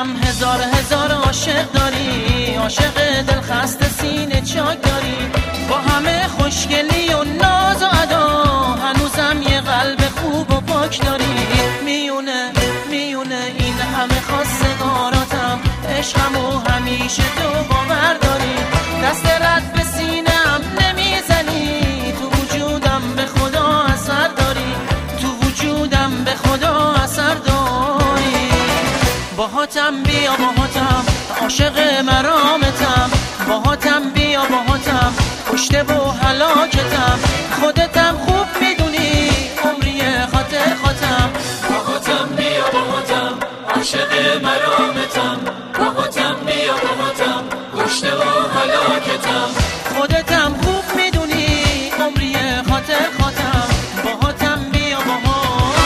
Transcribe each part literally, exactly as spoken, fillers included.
میدونم هزار هزار عاشق داری، عاشق دل خسته سینه چاک داری، با همه خوشگلی و ناز و ادا هنوزم یه قلب خوب و پاک داری. میونه میونه این همه خواستگاراتم، عشقم و همیشه تو باور داری. دست رد به سینم نمیزنی، تو وجودم به خدا اثر داری، تو وجودم به خدا اثر داری. باهاتم بیا باهاتم عاشق مرامتم، باهاتم بیا باهاتم کشته و هلاکتم، خودتم خوب میدونی عمری خاطر خاتم. باهاتم بیا باهاتم عاشق مرامتم، باهاتم بیا باهاتم کشته و هلاکتم، خودتم خوب میدونی عمری خاطر خاتم. باهاتم بیا باهاتم.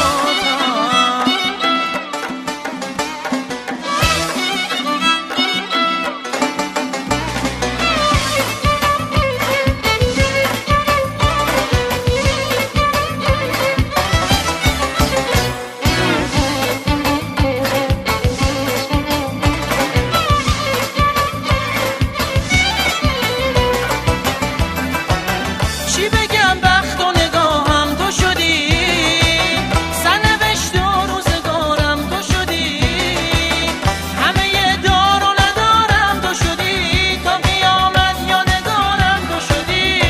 چی بگم بخت و نگاهم تو شدی، سرنوشت و روزگارم تو شدی، همه دار و ندارم تو شدی، تا قیامت یا نگارم تو شدی.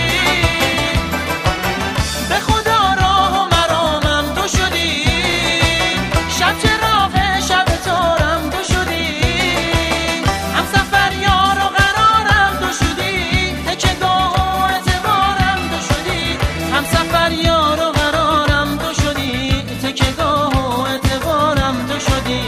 به خدا راه و مرامم تو شدی، شب چراغ شب تارم تو شدی، همسفر یار و قرارم تو شدی، تکیه‌گاه و اعتبارم تو شدی، همسفر یار و قرارم تو شدی، تکیه‌گاه و اعتبارم تو شدی.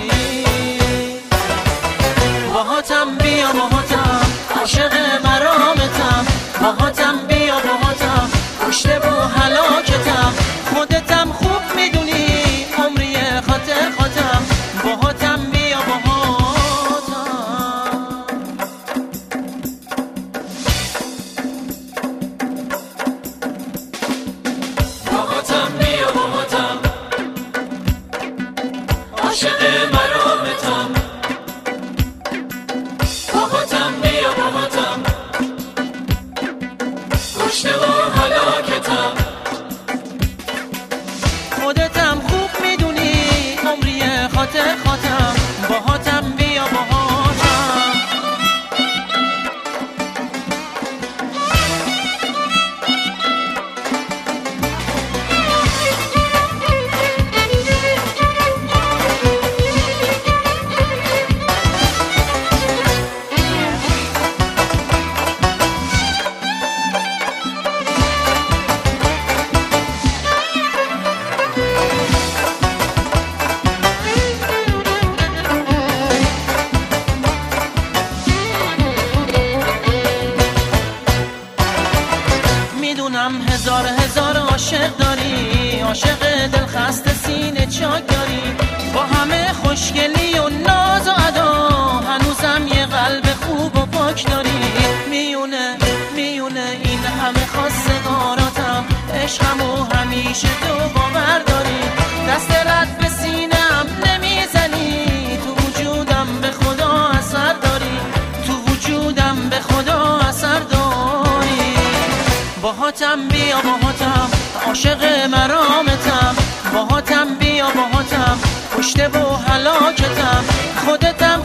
باهاتم بیا باهاتم عاشق مرامتم، باهاتم بیا باهاتم کشته و هلاکتم، خودتم خوب میدونی عمری خاطر خاتم. باهاتم بیا باهاتم. باهاتم بیا باهاتم عاشق مرامتم، باهاتم بیا باهاتم کشته و هلاکتم، خودتم خوب میدونی عمری خاطر خاتم. باهاتم بیا باهاتم. میدونم هزار هزار عاشق داری، عاشق دل خسته سینه چاک داری، با همه خوشگلی و ناز و ادا هنوزم یه قلب خوب و پاک داری. میونه میونه این همه خواستگاراتم، عشقم و همیشه تو باور داری. دست رد به سینم نمیزنی، تو وجودم به خدا اثر داری، تو وجودم به خدا اثر داری. باهاتم بیا باهاتم عاشق مرامتم، باهاتم بیا باهاتم کشته و هلاکتم، خودتم